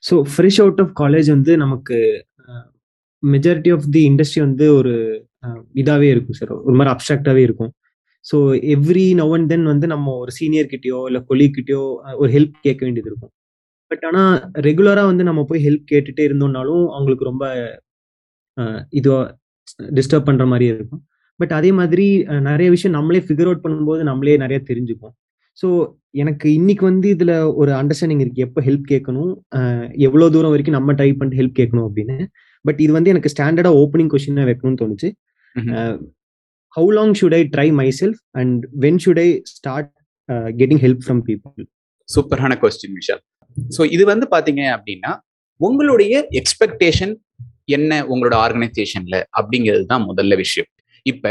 So fresh out of college வந்து நமக்கு majority of the industry வந்து ஒரு இதாகவே இருக்கும் சார், ஒரு மாதிரி அப்ட்ராக்டாகவே இருக்கும். So every now and then வந்து நம்ம ஒரு சீனியர் கிட்டயோ இல்லை கொலீக் கிட்டயோ ஒரு ஹெல்ப் கேட்க வேண்டியது இருக்கும். பட் ஆனால் ரெகுலராக வந்து நம்ம போய் ஹெல்ப் கேட்டுட்டே இருந்தோம்னாலும் அவங்களுக்கு ரொம்ப இதுவா டிஸ்டர்ப் பண்ணுற மாதிரியே இருக்கும். பட் அதே மாதிரி நிறைய விஷயம் நம்மளே ஃபிகர் அவுட் பண்ணும்போது நம்மளே நிறைய தெரிஞ்சுப்போம். ஸோ எனக்கு இன்னைக்கு வந்து இதுல ஒரு அண்டர்ஸ்டாண்டிங் இருக்கு, எப்போ ஹெல்ப் கேட்கணும், எவ்வளோ தூரம் வரைக்கும் நம்ம ட்ரை பண்ணிட்டு ஹெல்ப் கேட்கணும் அப்படின்னு. பட் இது வந்து எனக்கு ஸ்டாண்டர்டா ஓப்பனிங் கொஸ்டினா வைக்கணும்னு தோணுச்சு. How long should I try myself and when should I start getting help from people? சூப்பரான கொஸ்டின் விஷால். ஸோ இது வந்து பாத்தீங்க அப்படின்னா உங்களுடைய எக்ஸ்பெக்டேஷன் என்ன உங்களோட ஆர்கனைசேஷன்ல அப்படிங்கிறது தான் முதல்ல விஷயம். இப்ப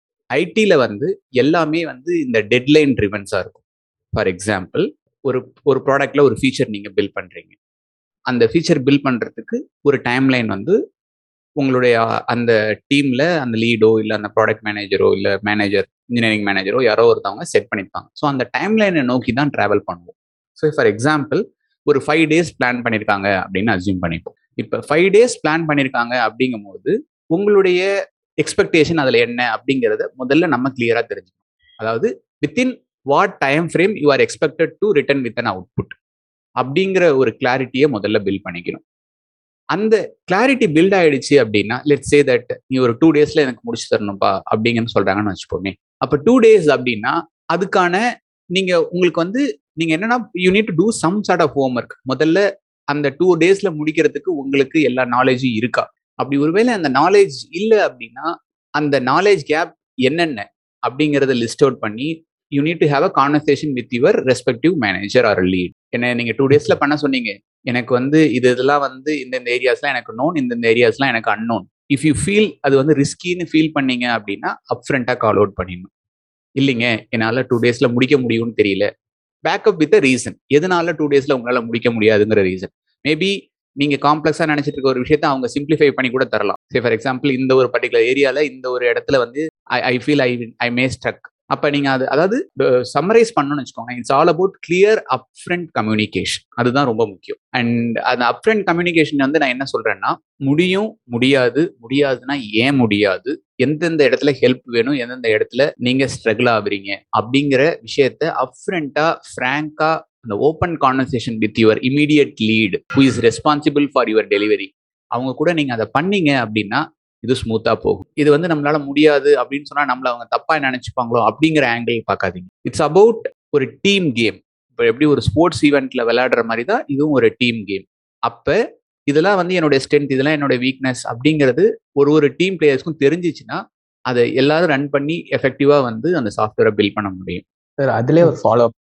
ஐடில வந்து எல்லாமே வந்து இந்த டெட்லைன் ட்ரிவன்ஸா இருக்கும். ஃபார் எக்ஸாம்பிள், ஒரு ப்ராடக்ட்ல ஒரு ஃபீச்சர் நீங்க பில்ட் பண்றீங்க. அந்த ஃபீச்சர் பில்ட் பண்றதுக்கு ஒரு டைம்லைன் வந்து உங்களுடைய அந்த டீம்ல அந்த லீடோ இல்லை அந்த ப்ராடக்ட் மேனேஜரோ இல்லை மேனேஜர் இன்ஜினியரிங் மேனேஜரோ யாரோ ஒருத்தவங்க செட் பண்ணியிருப்பாங்க. ஸோ அந்த டைம்லைனை நோக்கி தான் ட்ராவல் பண்ணுவோம். ஸோ ஃபார் எக்ஸாம்பிள், ஒரு 5 days பிளான் பண்ணியிருக்காங்க அப்படின்னு அஸ்யூம் பண்ணிப்போம். இப்போ 5 days பிளான் பண்ணியிருக்காங்க அப்படிங்கும் போது உங்களுடைய எக்ஸ்பெக்டேஷன் அதில் என்ன அப்படிங்கிறத முதல்ல நம்ம கிளியராக தெரிஞ்சுக்கணும். அதாவது within what time frame you are expected to return with an output அப்படிங்கிற ஒரு கிளாரிட்டியை முதல்ல பில்ட் பண்ணிக்கணும். அந்த கிளாரிட்டி பில்ட் ஆயிடுச்சு அப்படின்னா, லெட்ஸ் சே தட் நீ ஒரு 2 days எனக்கு முடிச்சு தரணும்பா அப்படிங்கன்னு சொல்றாங்கன்னு வச்சுப்போமே. அப்போ 2 days அப்படின்னா அதுக்கான உங்களுக்கு வந்து நீங்க என்னன்னா you need to do some sort of homework. முதல்ல அந்த 2 days முடிக்கிறதுக்கு உங்களுக்கு எல்லா நாலேஜும் இருக்கா? அப்படி ஒருவேளை அந்த நாலேஜ் இல்லை அப்படின்னா அந்த நாலேஜ் கேப் என்னென்ன அப்படிங்கிறத லிஸ்ட் அவுட் பண்ணி you need to have a conversation with your respective manager or lead. என்ன நீங்க 2 days பண்ண சொன்னீங்க, எனக்கு வந்து இதெல்லாம் வந்து இந்த ஏரியாஸ்லாம் எனக்கு நோன், இந்த ஏரியாஸ்லாம் எனக்கு அன்னோன். இஃப் யூ ஃபீல் அது வந்து ரிஸ்கின்னு ஃபீல் பண்ணீங்க அப்படின்னா அப்ஃப்ரண்டா கால் அவுட் பண்ணிடணும். இல்லைங்க, என்னால் 2 days முடிக்க முடியும்னு தெரியல. Backup with reason. எதனால 2 days உங்களால் முடிக்க முடியாதுங்கிற ரீசன். மேபி நீங்க காம்ப்ளெக்ஸா நினைச்சிட்டு இருக்க ஒரு விஷயத்த அவங்க சிம்பிளிஃபை பண்ணி கூட தரலாம். ஃபார் எக்ஸாம்பிள், இந்த ஒரு பர்டிகுலர் ஏரியால இந்த ஒரு இடத்துல வந்து I feel I May struck. அப்ப நீங்க அதாவது சம்மரைஸ் பண்ணணும்னு வச்சுக்கோங்க. It's all about clear upfront communication. அதுதான் ரொம்ப முக்கியம். அண்ட் அந்த அப்ஃப்ரண்ட் கம்யூனிகேஷன் வந்து நான் என்ன சொல்றேன்னா, முடியும், முடியாது, முடியாதுன்னா ஏன் முடியாது, எந்தெந்த இடத்துல ஹெல்ப் வேணும், எந்தெந்த இடத்துல நீங்க ஸ்ட்ரகிள் ஆகுறீங்க அப்படிங்கிற விஷயத்த அப்ஃப்ரண்டா ஃப்ராங்கா அந்த open conversation with your immediate lead who is responsible for your delivery, அவங்க கூட நீங்க அதை பண்ணீங்க அப்படின்னா இது ஸ்மூத்தா போகும். இது வந்து நம்மளால முடியாது அப்படின்னு சொன்னா நம்மள அவங்க தப்பா நினைச்சுப்பாங்களோ அப்படிங்கிற ஆங்கிள் பார்க்காதீங்க. இட்ஸ் அபவுட் ஒரு டீம் கேம். இப்போ எப்படி ஒரு ஸ்போர்ட்ஸ் ஈவெண்ட்ல விளையாடுற மாதிரி தான் இதுவும் ஒரு டீம் கேம். அப்ப இதெல்லாம் வந்து என்னோட ஸ்ட்ரென்த், இதெல்லாம் என்னோட வீக்னஸ் அப்படிங்கிறது ஒரு டீம் பிளேயர்ஸ்க்கும் தெரிஞ்சிச்சுன்னா அதை எல்லாரும் ரன் பண்ணி எஃபெக்டிவா வந்து அந்த சாஃப்ட்வேரை பில்ட் பண்ண முடியும். சார், அதுலயே ஒரு ஃபாலோ அப்.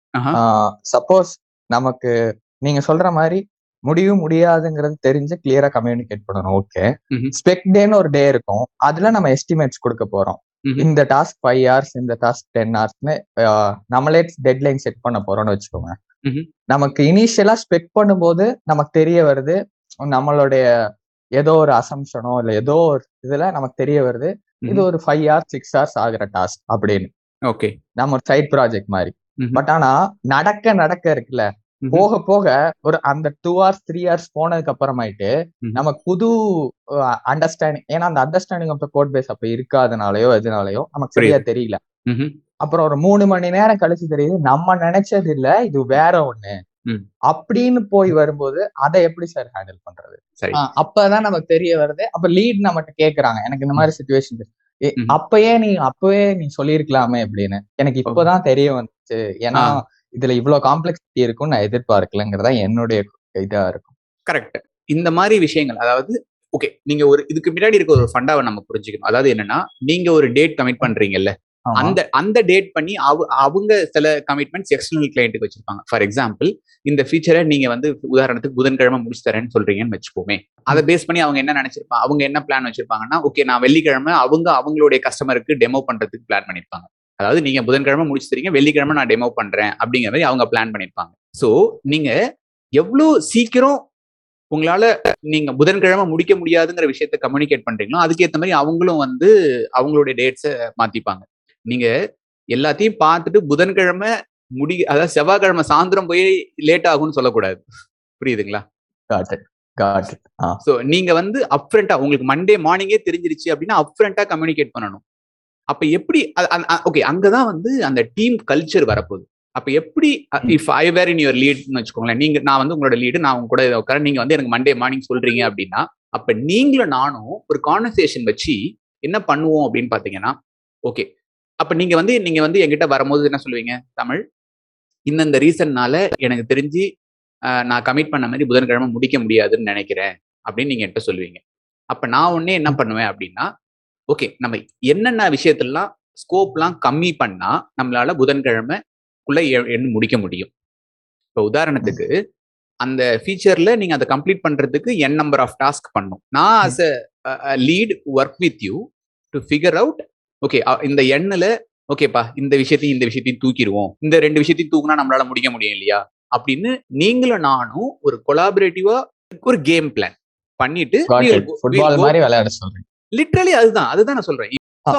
சப்போஸ் நமக்கு நீங்க சொல்ற மாதிரி முடியும் முடியாதுங்கிறது தெரிஞ்சு கிளியரா கம்யூனிகேட் பண்ணணும். ஓகே, ஸ்பெக் டேன்னு ஒரு டே இருக்கும். அதுல நம்ம எஸ்டிமேட்ஸ் கொடுக்க போறோம். இந்த டாஸ்க் 5 hours, இந்த டாஸ்க் 10 hoursன்னு நம்மளே டெட்லைன் செட் பண்ண போறோம்னு வச்சுக்கோங்க. நமக்கு இனிஷியலா ஸ்பெக் பண்ணும்போது நமக்கு தெரிய வருது, நம்மளுடைய ஏதோ ஒரு அசம்ஷனோ இல்ல ஏதோ ஒரு இதுல நமக்கு தெரிய வருது இது ஒரு 5 hours 6 hours ஆகுற டாஸ்க் அப்படின்னு. ஓகே, நம்ம ஒரு சைட் ப்ராஜெக்ட் மாதிரி. பட் ஆனா நடக்க இருக்குல்ல, போக போக ஒரு அந்த 2 hours 3 hours போனதுக்கு அப்புறமாயிட்டு நமக்கு புது அண்டர்ஸ்டாண்டிங், ஏன்னா அந்த understanding of the code base அப்ப இருக்காதனாலயோ எதுனாலயோ நமக்கு சரியா தெரியல. அப்புறம் ஒரு 3 மணி நேரம் கழிச்சு தெரியுது நம்ம நினைச்சது இல்ல, இது வேற ஒண்ணு அப்படின்னு போய் வரும்போது அதை எப்படி சார் ஹேண்டில் பண்றது? அப்பதான் நமக்கு தெரிய வருது. அப்ப லீட் நம்மகிட்ட கேக்குறாங்க, எனக்கு இந்த மாதிரி சிச்சுவேஷன் அப்பவே நீ சொல்லிருக்கலாமே அப்படின்னு. எனக்கு இப்பதான் தெரிய வந்துச்சு, ஏன்னா இதுல இவ்வளவு காம்ப்ளெக்சிட்டி இருக்கும்னு நான் எதிர்பார்க்கலங்கிறதா என்னுடைய இதா இருக்கும். கரெக்ட். இந்த மாதிரி விஷயங்கள், அதாவது ஓகே, நீங்க ஒரு இதுக்கு முன்னாடி இருக்க ஒரு ஃபண்டாவை நம்ம புரிஞ்சுக்கணும். அதாவது என்னன்னா, நீங்க ஒரு டேட் கமிட் பண்றீங்கல்ல, அந்த டேட் பண்ணி அவங்க சில கமிட்மெண்ட்ஸ் எக்ஸ்டர்னல் கிளையண்ட்டுக்கு வச்சிருப்பாங்க. ஃபார் எக்ஸாம்பிள், இந்த ஃபீச்சரை நீங்க வந்து உதாரணத்துக்கு புதன்கிழமை முடிச்சு தரேன்னு சொல்றீங்கன்னு வச்சுப்போமே. அதை பேஸ் பண்ணி அவங்க என்ன நினைச்சிருப்பாங்க, அவங்க என்ன பிளான் வச்சிருப்பாங்கன்னா, ஓகே நான் வெள்ளிக்கிழமை அவங்களுடைய கஸ்டமருக்கு டெமோ பண்றதுக்கு பிளான் பண்ணிருப்பாங்க. அதாவது நீங்க புதன்கிழமை முடிச்சு தரீங்க, வெள்ளிக்கிழமை நான் டெமோ பண்றேன் அப்படிங்கிற மாதிரி அவங்க பிளான் பண்ணிருப்பாங்க. ஸோ நீங்க எவ்வளவு சீக்கிரம் உங்களால நீங்க புதன்கிழமை முடிக்க முடியாதுங்கிற விஷயத்த கம்யூனிகேட் பண்றீங்களோ அதுக்கேற்ற மாதிரி அவங்களும் வந்து அவங்களுடைய டேட்ஸை மாத்திப்பாங்க. நீங்க எல்லாத்தையும் பார்த்துட்டு புதன்கிழமை அதாவது செவ்வாய்க்கிழமை சாயந்தரம் போய் லேட் ஆகும்னு சொல்லக்கூடாது. புரியுதுங்களா? ஸோ நீங்க வந்து அப்ஃப்ரண்டா உங்களுக்கு மண்டே மார்னிங்கே தெரிஞ்சிருச்சு அப்படின்னா அப்ஃப்ரண்டா கம்யூனிகேட் பண்ணணும். அப்ப எப்படி ஓகே அங்கதான் வந்து அந்த டீம் கல்ச்சர் வரப்போகுது. அப்ப எப்படி if I where in your லீட்னு வச்சுக்கோங்களேன், நான் வந்து உங்களோட லீடு, நான் உங்க கூட உட்கார, நீங்க வந்து எனக்கு மண்டே மார்னிங் சொல்றீங்க அப்படின்னா, அப்ப நீங்களும் நானும் ஒரு கான்வர்சேஷன் வச்சு என்ன பண்ணுவோம் அப்படின்னு பாத்தீங்கன்னா, ஓகே அப்ப நீங்க வந்து என்கிட்ட வரும்போது என்ன சொல்லுவீங்க, தமிழ் இந்த ரீசன்னால எனக்கு தெரிஞ்சு நான் கமிட் பண்ண மாதிரி புதன்கிழமை முடிக்க முடியாதுன்னு நினைக்கிறேன் அப்படின்னு நீங்க என்கிட்ட சொல்லுவீங்க. அப்ப நான் உடனே என்ன பண்ணுவேன் அப்படின்னா, ஓகே நம்ம என்னென்ன விஷயத்தெல்லாம் ஸ்கோப்லாம் கம்மி பண்ணா நம்மளால புதன்கிழமைக்குள்ள முடிக்க முடியும். இப்போ உதாரணத்துக்கு அந்த ஃபீச்சர்ல நீங்க அதை கம்ப்ளீட் பண்றதுக்கு n நம்பர் ஆஃப் டாஸ்க் பண்ணும். நான் as a lead work with you to figure out, okay இந்த எண்ணில் ஓகேப்பா இந்த விஷயத்தையும் தூக்கிடுவோம், இந்த 2 விஷயத்தையும் தூக்குனா நம்மளால முடிக்க முடியும் இல்லையா அப்படின்னு நீங்களும் நானும் ஒரு கொலாபரேட்டிவா ஒரு கேம் பிளான் பண்ணிட்டு ஃபுட்பால் மாதிரி விளையாட சொல்றேன். லிட்டரலி அதுதான் நான் சொல்றேன்.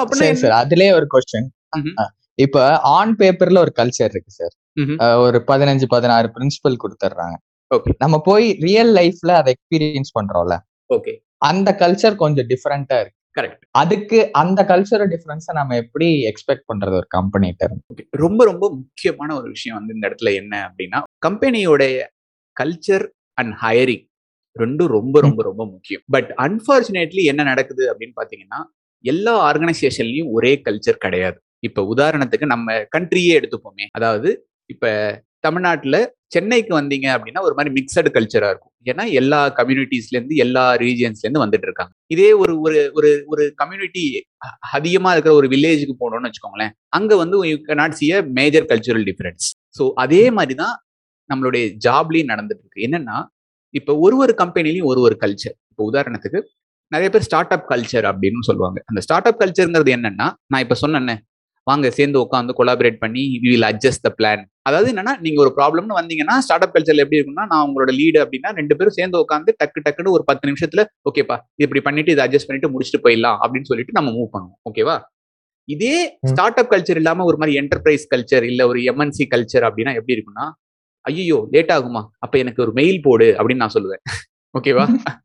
அதுலயே ஒரு क्वेश्चन, இப்ப ஆன் பேப்பர்ல ஒரு கல்ச்சர் இருக்கு சார், ஒரு 15-16 பிரின்சிபல் கொடுத்துறாங்க. நம்ம போய் ரியல் லைஃப்ல அதை எக்ஸ்பீரியன்ஸ் பண்றோம்ல, ஓகே அந்த கல்ச்சர் கொஞ்சம் டிஃபரெண்டா இருக்கு. கரெக்ட். அதுக்கு அந்த கல்ச்சர் டிஃபரன்ஸை நம்ம எப்படி எக்ஸ்பெக்ட் பண்றது ஒரு கம்பெனிட்ட? ரொம்ப ரொம்ப முக்கியமான ஒரு விஷயம் வந்து இந்த இடத்துல என்ன அப்படின்னா, கம்பெனியோட கல்ச்சர் அண்ட் ஹையரிங் ரெண்டும் ரொம்ப ரொம்ப ரொம்ப முக்கியம். பட் அன்பார்ச்சுனேட்லி என்ன நடக்குது அப்படின்னு பாத்தீங்கன்னா, எல்லா ஆர்கனைசேஷன்லயும் ஒரே கல்ச்சர் கிடையாது. இப்ப உதாரணத்துக்கு நம்ம கண்ட்ரியே எடுத்துப்போமே, அதாவது இப்ப தமிழ்நாட்டுல சென்னைக்கு வந்தீங்க அப்படின்னா ஒரு மாதிரி மிக்சடு கல்ச்சரா இருக்கும். ஏன்னா எல்லா கம்யூனிட்டிஸ்ல இருந்து எல்லா ரீஜியன்ஸ்ல இருந்து வந்துட்டு இருக்காங்க. இதே ஒரு ஒரு ஒரு கம்யூனிட்டி அதிகமா இருக்கிற ஒரு வில்லேஜுக்கு போனோம்னு வச்சுக்கோங்களேன், அங்க வந்து you cannot see a major cultural difference. So அதே மாதிரிதான் நம்மளுடைய ஜாப்லயும் நடந்துட்டு இருக்கு. என்னன்னா இப்ப ஒரு கம்பெனிலையும் ஒரு கல்ச்சர். இப்போ உதாரணத்துக்கு நிறைய பேர் ஸ்டார்ட் அப் கல்ச்சர் அப்படின்னு சொல்லுவாங்க. அந்த ஸ்டார்ட் அப் கல்ச்சருங்கிறது என்னன்னா, நான் இப்ப சொன்னேன்னே, வாங்க சேர்ந்து உட்காந்து கொலாபரேட் பண்ணி we will adjust the plan. அதாவது என்னன்னா, நீங்க ஒரு ப்ராப்ளம்னு வந்தீங்கன்னா ஸ்டார்ட் அப் கல்ச்சர்ல எப்படி இருக்குன்னா, நான் உங்களோட லீடு அப்படின்னா 2 பேரும் சேர்ந்து உட்காந்து டக்குன்னு ஒரு 10 நிமிஷத்துல ஓகேப்பா இப்படி பண்ணிட்டு இதை அட்ஜஸ்ட் பண்ணிட்டு முடிச்சுட்டு போயிடலாம் அப்படின்னு சொல்லிட்டு நம்ம மூவ் பண்ணுவோம். ஓகேவா? இதே ஸ்டார்ட் அப் கல்ச்சர் இல்லாம ஒரு மாதிரி என்டர்பிரைஸ் கல்ச்சர் இல்ல ஒரு எம்என்சி கல்ச்சர் அப்படின்னா எப்படி இருக்குன்னா, ஐயோ லேட் ஆகுமா, அப்ப எனக்கு ஒரு மெயில் போடு அப்படின்னு நான் சொல்லுவேன். ஓகேவா?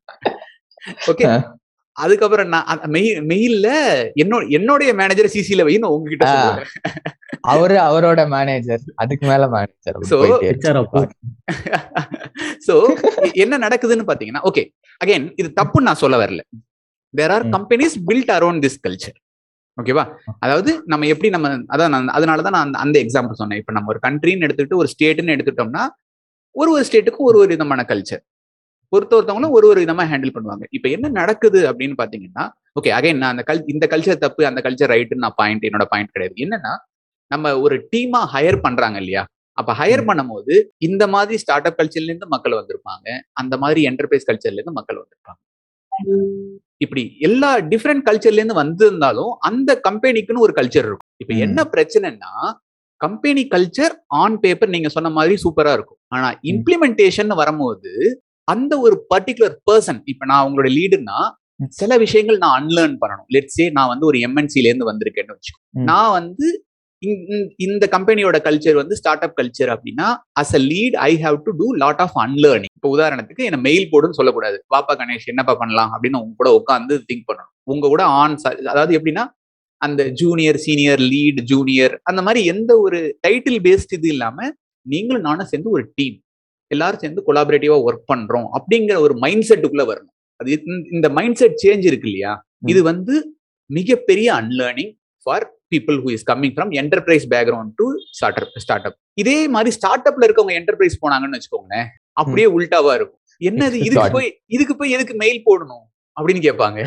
ஓகே, அதுக்கப்புறம் நான் மெயில்ல என்னுடைய மேனேஜர் சிசில வைன்னு உங்ககிட்ட சொல்லுவேன். அவரோட மேனேஜர் அதுக்கு மேல மேனேஜர். சோ என்ன நடக்குதுன்னு பாத்தீங்கன்னா, ஓகே அகைன் இது தப்புன்னு நான் சொல்ல வரல. There are companies built around this culture. ஓகேவா? அதாவது நம்ம எப்படி அதனாலதான் நான் அந்த எக்ஸாம்பிள் சொன்னேன். இப்ப நம்ம ஒரு கண்ட்ரின்னு எடுத்துக்கிட்டு ஒரு ஸ்டேட்னு எடுத்துட்டோம்னா ஒரு விதமான கல்ச்சர், ஒருத்தவங்களும் ஒரு விதமா ஹேண்டில் பண்ணுவாங்க. இப்ப என்ன நடக்குது அப்படின்னு பாத்தீங்கன்னா, ஓகே அகைன் நான் இந்த கல்ச்சர் தப்பு அந்த கல்ச்சர் ரைட்டுன்னு நான் என்னோட பாயிண்ட் கிடையாது. என்னன்னா நம்ம ஒரு டீமா ஹையர் பண்றாங்க இல்லையா, அப்ப ஹையர் பண்ணும் போது இந்த மாதிரி ஸ்டார்ட் அப் கல்ச்சர்ல இருந்து மக்கள் வந்திருப்பாங்க, அந்த மாதிரி என்டர்பிரைஸ் கல்ச்சர்ல இருந்து மக்கள் வந்திருப்பாங்க. இப்படி எல்லா டிஃப்ரெண்ட் கல்ச்சர்ல இருந்து வந்திருந்தாலும் அந்த கம்பெனிக்குன்னு ஒரு கல்ச்சர் இருக்கும். இப்ப என்ன பிரச்சனைன்னா, கம்பெனி கல்ச்சர் ஆன் பேப்பர் நீங்க சொன்ன மாதிரி சூப்பரா இருக்கும். ஆனா இம்ப்ளிமெண்டேஷன் வரும்போது அந்த ஒரு பர்டிகுலர் பர்சன், இப்ப நான் உங்களோட லீடுன்னா சில விஷயங்கள் நான் அன்லேர்ன் பண்ணணும். லெட்ஸ் சே நான் வந்து ஒரு எம்என்சில இருந்து வந்திருக்கேன்னு வச்சுக்கோ, நான் வந்து இந்த கம்பெனியோட கல்ச்சர் வந்து ஸ்டார்ட் அப் கல்ச்சர் அப்படின்னா as a lead I have to do lot of unlearning. இப்போ உதாரணத்துக்கு என்ன மெயில் போடுன்னு சொல்லக்கூடாது, பாப்பா கணேஷ் என்னப்பா பண்ணலாம் அப்படின்னு உங்க கூட உட்காந்து திங்க் பண்ணணும். உங்க கூட அதாவது எப்படின்னா அந்த ஜூனியர் சீனியர் லீட் ஜூனியர் அந்த மாதிரி எந்த ஒரு டைட்டில் பேஸ்ட் இது இல்லாம நீங்களும் நானும் சேர்ந்து ஒரு டீம் எல்லாரும் சேர்ந்து கொலாபரேட்டிவா ஒர்க் பண்றோம் அப்படிங்கிற ஒரு மைண்ட் செட்டுக்குள்ள வரணும். அது இந்த மைண்ட் செட் சேஞ்ச் இருக்கு இல்லையா, இது வந்து மிகப்பெரிய அன்லேர்னிங் ஃபார் people who is coming from enterprise background to startup. இதே மாதிரி ஸ்டார்ட் அப்ல இருக்கவங்க என்டர்பிரைஸ் போனாங்கன்னு வச்சுக்கோங்களேன், அப்படியே உல்டாவா இருக்கும். என்னது இதுக்கு போய் எதுக்கு மெயில் போடணும் அப்படின்னு கேட்பாங்க.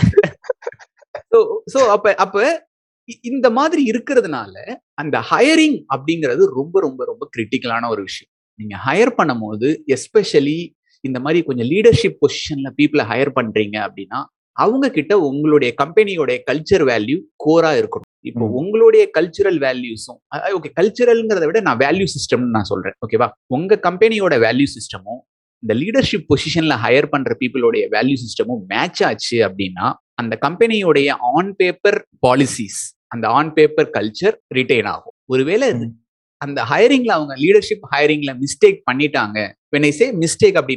சோ அப்ப இந்த மாதிரி இருக்கிறதுனால அந்த ஹையரிங் அப்படிங்கிறது ரொம்ப ரொம்ப ரொம்ப கிரிட்டிக்கலான ஒரு விஷயம். நீங்க ஹையர் பண்ணும் போது எஸ்பெஷலி இந்த மாதிரி கொஞ்சம் லீடர்ஷிப் பொசிஷன்ல பீப்புளை ஹையர் பண்றீங்க அப்படின்னா அவங்க கிட்ட உங்களுடைய கம்பெனியோட கல்ச்சர் வேல்யூ கோரா இருக்கணும். இப்போ உங்களுடைய கல்ச்சுரல் வேல்யூஸும், ஓகே கல்ச்சுரல்ங்கிறத விட நான் வேல்யூ சிஸ்டம்னு நான் சொல்றேன். ஓகேவா? உங்க கம்பெனியோட வேல்யூ சிஸ்டமும் இந்த லீடர்ஷிப் பொசிஷன்ல ஹையர் பண்ற பீப்புளோடைய வேல்யூ சிஸ்டமும் மேட்ச் ஆச்சு அப்படின்னா அந்த கம்பெனியோடைய ஆன் பேப்பர் பாலிசிஸ், அந்த ஆன் பேப்பர் கல்ச்சர் ரிட்டைன் ஆகும். ஒருவேளை அந்த ஹையரிங்ல அவங்க லீடர்ஷிப் ஹையரிங்ல மிஸ்டேக் பண்ணிட்டாங்க, when I say மிஸ்டேக் அப்படின்னா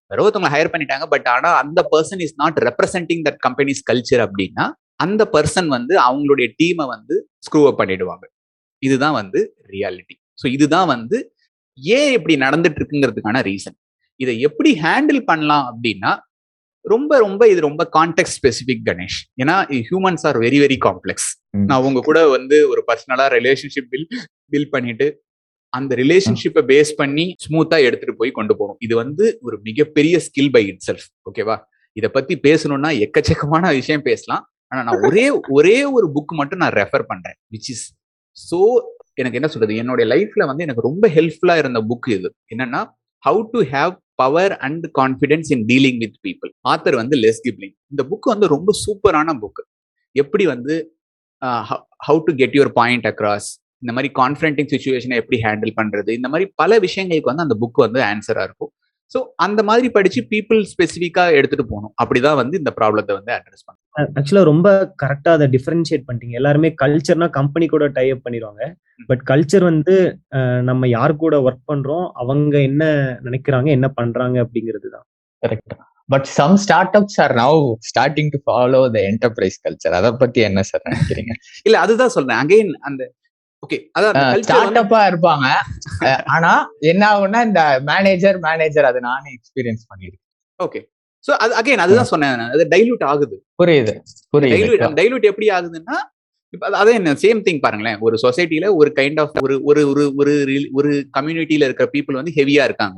ஒருத்தவங்களை ஹையர் பண்ணிட்டாங்க, பட் ஆனா அந்த person is not representing that company's culture அப்படின்னா அந்த பர்சன் வந்து அவங்களுடைய டீமை வந்து ஸ்க்ரூ அப் பண்ணிடுவாங்க. இதுதான் வந்து ரியாலிட்டி. ஸோ இதுதான் வந்து ஏன் இப்படி நடந்துட்டு இருக்குங்கிறதுக்கான ரீசன். இதை எப்படி ஹேண்டில் பண்ணலாம் அப்படின்னா ரொம்ப ரொம்ப இது ரொம்ப கான்டெக்ட் ஸ்பெசிபிக் கணேஷ். ஏன்னா humans are very very complex. நான் உங்க கூட வந்து ஒரு பர்சனலா ரிலேஷன்ஷிப் பில்ட் பண்ணிட்டு அந்த ரிலேஷன்ஷிப்பை பேஸ் பண்ணி ஸ்மூத்தா எடுத்துட்டு போய் கொண்டு போகணும். இது வந்து ஒரு மிகப்பெரிய ஸ்கில் பை இட் செல்ஃப். ஓகேவா? இதை பத்தி பேசணும்னா எக்கச்சக்கமான விஷயம் பேசலாம். ஆனா நான் ஒரே ஒரு புக் மட்டும் நான் ரெஃபர் பண்றேன், விச் இஸ் சோ எனக்கு என்ன சொல்றது, என்னுடைய லைஃப்ல வந்து எனக்கு ரொம்ப ஹெல்ப்ஃபுல்லா இருந்த புக் இது. என்னன்னா, how to have power and confidence in dealing with people. Author வந்து லெஸ் கிப்லிங். இந்த புக் வந்து ரொம்ப சூப்பரான புக். எப்படி வந்து how to get your point across, இந்த மாதிரி கான்ஃபிடென்டிங் சுச்சுவேஷனை எப்படி ஹேண்டில் பண்றது, இந்த மாதிரி பல விஷயங்களுக்கு வந்து அந்த புக் வந்து ஆன்சரா இருக்கும். ஸோ அந்த மாதிரி படிச்சு பீப்புள் ஸ்பெசிஃபிக்கா எடுத்துட்டு போகணும். அப்படிதான் வந்து இந்த ப்ராப்ளத்தை வந்து அட்ரஸ் பண்ணணும். ஆக்சுவலா ரொம்ப கரெக்டா அதை டிஃபரன்ஷியேட் பண்ணிட்டீங்க. எல்லாருமே கல்ச்சர்னா கம்பெனி கூட டை அப் பண்ணிடுவாங்க. பட் கல்ச்சர் வந்து நம்ம யார் கூட ஒர்க் பண்றோம், அவங்க என்ன நினைக்கிறாங்க, என்ன பண்றாங்க அப்படிங்கிறது தான். Correct. But some start ups are now starting to follow the enterprise culture. அத பத்தி என்ன சார் நினைக்கிறீங்க? இல்ல அதுதான் சொல்றேன். அகைன் அந்த ஓகே, அதான் ஸ்டார்ட் அப்பா இருப்பாங்க. ஆனா என்ன ஆகும்னா இந்த மேனேஜர் அதை நானே எக்ஸ்பீரியன்ஸ் பண்ணிருக்கேன். ஓகே, சோ அது அகைன் அதுதான் சொன்னேன், அது டைல்யூட் ஆகுது. புரியுது. டைல்யூட் எப்படி ஆகுதுன்னா, இப்ப அதே என்ன சேம் திங் பாருங்களேன். ஒரு சொசைட்டில ஒரு கைண்ட் ஆஃப் ஒரு கம்யூனிட்டியில இருக்கிற பீப்புள் வந்து ஹெவியா இருக்காங்க.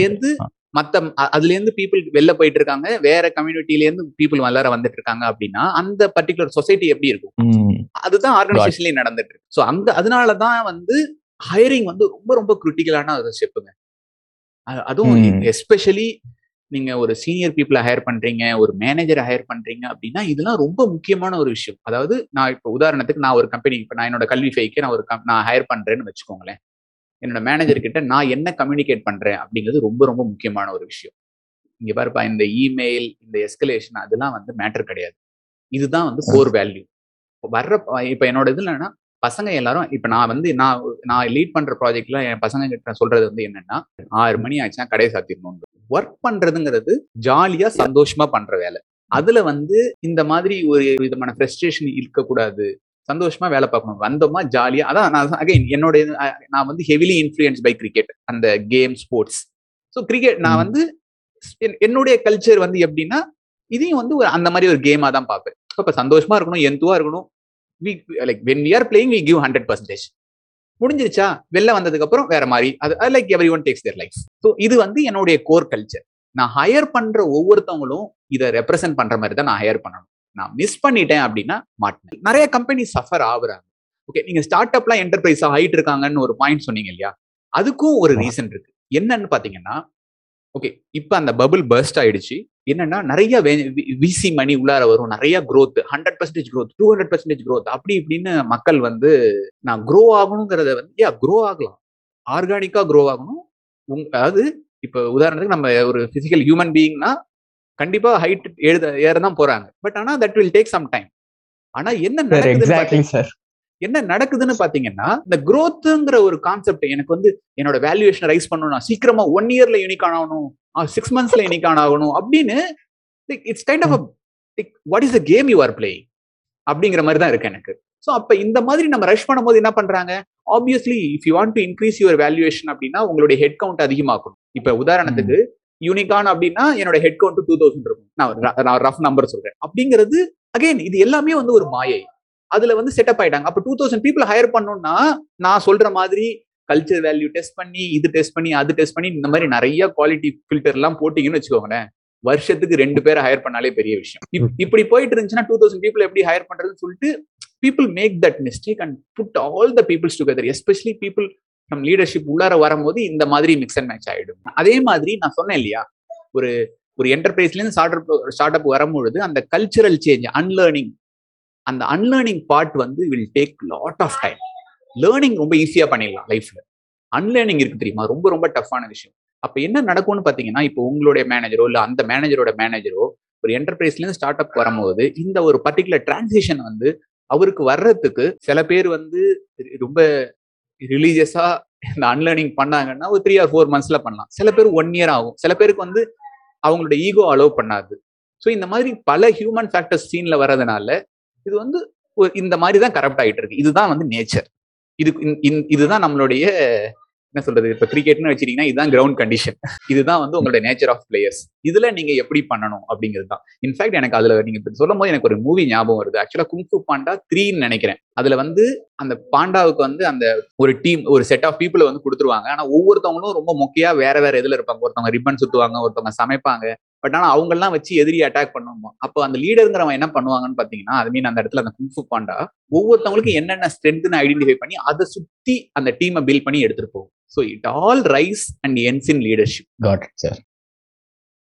அதுல இருந்து பீப்புள் வெளில போயிட்டு இருக்காங்க, வேற கம்யூனிட்டில இருந்து பீப்புள் எல்லாரும் வந்துட்டு இருக்காங்க அப்படின்னா அந்த பர்டிகுலர் சொசைட்டி எப்படி இருக்கும்? அதுதான் ஆர்கனைசேஷன்லயே நடந்துட்டு இருக்கு. ஸோ அதனாலதான் வந்து ஹையரிங் வந்து ரொம்ப ரொம்ப கிரிட்டிக்கலான ஒரு ஸ்டெப்புங்க. அதுவும் எஸ்பெஷலி நீங்க ஒரு சீனியர் பீப்புளை ஹையர் பண்றீங்க, ஒரு மேனேஜரை ஹையர் பண்றீங்க அப்படின்னா இதெல்லாம் ரொம்ப முக்கியமான ஒரு விஷயம். அதாவது நான் இப்போ உதாரணத்துக்கு நான் ஒரு கம்பெனி, இப்போ நான் என்னோட கல்வி ஃபைக்கு நான் ஹையர் பண்றேன்னு வச்சுக்கோங்களேன். என்னோட மேனேஜர் கிட்ட நான் என்ன கம்யூனிகேட் பண்றேன் அப்படிங்கிறது ரொம்ப ரொம்ப முக்கியமான ஒரு விஷயம். இங்க பாருப்பா, இந்த இமெயில், இந்த எஸ்கலேஷன் அதெல்லாம் வந்து மேட்டர் கிடையாது. இதுதான் வந்து கோர் வேல்யூ. இப்ப என்னோட இதுல என்னன்னா, பசங்க எல்லாரும் இப்ப நான் லீட் பண்ற ப்ராஜெக்ட்ல என் பசங்க கிட்ட சொல்றது வந்து என்னன்னா, 6 மணி ஆச்சுன்னா கடையை சாத்திடணும். ஒர்க் பண்றதுங்கிறது ஜாலியா சந்தோஷமா பண்ற வேலை. அதுல வந்து இந்த மாதிரி ஒரு விதமான ஃப்ரஸ்ட்ரேஷன் இருக்கக்கூடாது. சந்தோஷமா வேலை பார்க்கணும். வந்தோமா ஜாலியா. அதான் நான் வந்து ஹெவிலி இன்ஃப்ளூயன்ஸ் பை கிரிக்கெட், அந்த கேம் ஸ்போர்ட்ஸ். ஸோ கிரிக்கெட் நான் வந்து என்னுடைய கல்ச்சர் வந்து எப்படின்னா இதையும் வந்து அந்த மாதிரி ஒரு கேமா தான் பார்ப்பேன். இப்ப சந்தோஷமா இருக்கணும், எந்துவா இருக்கணும். when we are playing we give 100%. முடிஞ்சிருச்சா, வெளில வந்ததுக்கு அப்புறம் வேற மாதிரி. அது like everyone takes their life. So இது வந்து என்னுடைய கோர் கல்ச்சர். நான் ஹையர் பண்ற ஒவ்வொருத்தவங்களும் இதை ரெப்ரசென்ட் பண்ற மாதிரி தான் நான் ஹையர் பண்ணணும். நான் மிஸ் பண்ணிட்டேன் அப்படின்னா மாட்டேன். நிறைய கம்பெனி சஃபர் ஆகுறாங்க. ஓகே, நீங்க ஸ்டார்ட் அப்லாம் என்டர்பிரைஸ் ஆகிட்டு இருக்காங்கன்னு ஒரு பாயிண்ட் சொன்னீங்க இல்லையா? அதுக்கும் ஒரு ரீசன் இருக்கு. என்னன்னு பாத்தீங்கன்னா, ஓகே இப்ப அந்த பபிள் பர்ஸ்ட் ஆயிடுச்சு. என்னன்னா நிறைய விசி மணி உள்ளார வரும், நிறைய growth, 100% growth, 200% growth அப்படி இப்படின்னு மக்கள் வந்து நான் க்ரோ ஆகணுங்கிறத வந்து க்ரோ ஆகலாம், ஆர்கானிக்கா க்ரோ ஆகணும். அதாவது இப்ப உதாரணத்துக்கு நம்ம ஒரு பிசிக்கல் ஹியூமன் பீயிங்னா கண்டிப்பா ஹைட் ஏறதான் போறாங்க. பட் ஆனா that will take some time. ஆனா என்ன நடக்குதுன்னு பாத்தீங்கன்னா, இந்த growthங்கிற ஒரு கான்செப்ட் எனக்கு வந்து என்னோட வேல்யூவேஷன் ரைஸ் பண்ணணும், சீக்கிரமா 1 இயர்ல யூனிகான் ஆகணும், 6 மந்த்ஸ்ல யூனிகான் ஆகணும் அப்படின்னு it's kind of what is the game you are playing அப்படிங்கிற மாதிரி தான் இருக்கு எனக்கு. ஸோ அப்ப இந்த மாதிரி நம்ம ரஷ் பண்ணும்போது என்ன பண்றாங்க, obviously if you want to increase your valuation அப்படின்னா உங்களுடைய ஹெட் கவுண்ட் அதிகமாக்கணும். இப்ப உதாரணத்துக்கு யூனிகான் அப்படின்னா என்னோட ஹெட் கவுண்ட் 2000 இருக்கும். நான் ரஃப் நம்பர் சொல்றேன். அப்படிங்கிறது அகைன் இது எல்லாமே வந்து ஒரு மாயை. அதுல வந்து செட்டப் ஆயிட்டாங்க. அப்ப 2000 பீப்புள் ஹையர் பண்ணணும்னா நான் சொல்ற மாதிரி கல்ச்சர் வேல்யூ டெஸ்ட் பண்ணி, இது டெஸ்ட் பண்ணி, அது டெஸ்ட் பண்ணி, இந்த மாதிரி நிறைய குவாலிட்டி ஃபில்டர் எல்லாம் போட்டீங்கன்னு வச்சுக்கோங்களேன், வருஷத்துக்கு 2 பேரை ஹையர் பண்ணாலே பெரிய விஷயம். இப்படி போயிட்டு இருந்துச்சுன்னா 2000 பீப்புள் எப்படி ஹையர் பண்றதுன்னு சொல்லிட்டு people make that mistake and put all the peoples together, especially people from leadership உள்ளார வரும்போது இந்த மாதிரி மிக்ஸ் அண்ட் மேட்ச் ஆயிடும். அதே மாதிரி நான் சொன்னேன் இல்லையா, ஒரு என்டர்பிரைஸ்ல இருந்து ஸ்டார்ட் அப் வரும்பொழுது அந்த கல்ச்சரல் சேஞ்ச், அந்த அன்லேர்னிங் பார்ட் வந்து will take lot of time. Learning ரொம்ப ஈஸியா பண்ணிடலாம் லைஃப்ல. அன்லேர்னிங் இருக்கு தெரியுமா, ரொம்ப ரொம்ப டஃப்பான விஷயம். அப்ப என்ன நடக்கும்னு பாத்தீங்கன்னா, இப்போ உங்களுடைய மேனேஜரோ இல்ல அந்த மேனேஜரோட மேனேஜரோ ஒரு என்டர்பிரைஸ்ல இருந்து ஸ்டார்ட் அப் வரும்போது இந்த ஒரு பர்டிகுலர் டிரான்சிஷன் வந்து அவருக்கு வர்றதுக்கு சில பேர் வந்து ரொம்ப ரிலீஜியஸா இந்த அன்லேர்னிங் பண்ணாங்கன்னா ஒரு 3 or 4 monthsல பண்ணலாம். சில பேர் 1 year ஆகும். சில பேருக்கு வந்து அவங்களோட ஈகோ அலோவ் பண்ணாது. ஸோ இந்த மாதிரி பல ஹியூமன் ஃபேக்டர்ஸ் சீன்ல வர்றதுனால இது வந்து இந்த மாதிரி தான் கரப்ட் ஆகிட்டு இருக்கு. இதுதான் வந்து நேச்சர். இதுதான் நம்மளுடைய என்ன சொல்றது, இப்ப கிரிக்கெட்னு வச்சிருக்கீங்கன்னா இதுதான் கிரவுண்ட் கண்டிஷன், இதுதான் வந்து உங்களோட நேச்சர் ஆஃப் பிளேயர்ஸ். இதுல நீங்க எப்படி பண்ணணும் அப்படிங்கிறது தான். இன்ஃபேக்ட் எனக்கு அதுல நீங்க சொல்லும் போது எனக்கு ஒரு மூவி ஞாபகம் வருது. ஆக்சுவலா குங்ஃபு பாண்டா 3ன்னு நினைக்கிறேன். அதுல வந்து அந்த பாண்டாவுக்கு வந்து அந்த ஒரு டீம், ஒரு செட் ஆஃப் பீப்புளை வந்து கொடுத்துருவாங்க. ஆனா ஒவ்வொருத்தவங்களும் ரொம்ப மொக்கையா வேற வேற இதுல இருப்பாங்க. ஒருத்தவங்க ரிப்பன் சுத்துவாங்க, ஒருத்தவங்க சமைப்பாங்க. பட் ஆனா அவங்க எல்லாம் வச்சு எதிரி அட்டாக் பண்ணுவோம். அப்போ அந்த லீடருங்கிறவன் என்ன பண்ணுவாங்கன்னு பாத்தீங்கன்னா, அது மீன் அந்த இடத்துல அந்த குங்ஃபு பாண்டா ஒவ்வொருத்தவங்களுக்கு என்னென்ன ஸ்ட்ரென்த்னு ஐடென்டிஃபை பண்ணி அதை சுத்தி அந்த டீமை பில்ட் பண்ணி எடுத்துட்டு போகும். So it all rise and ends in leadership. Got it sir.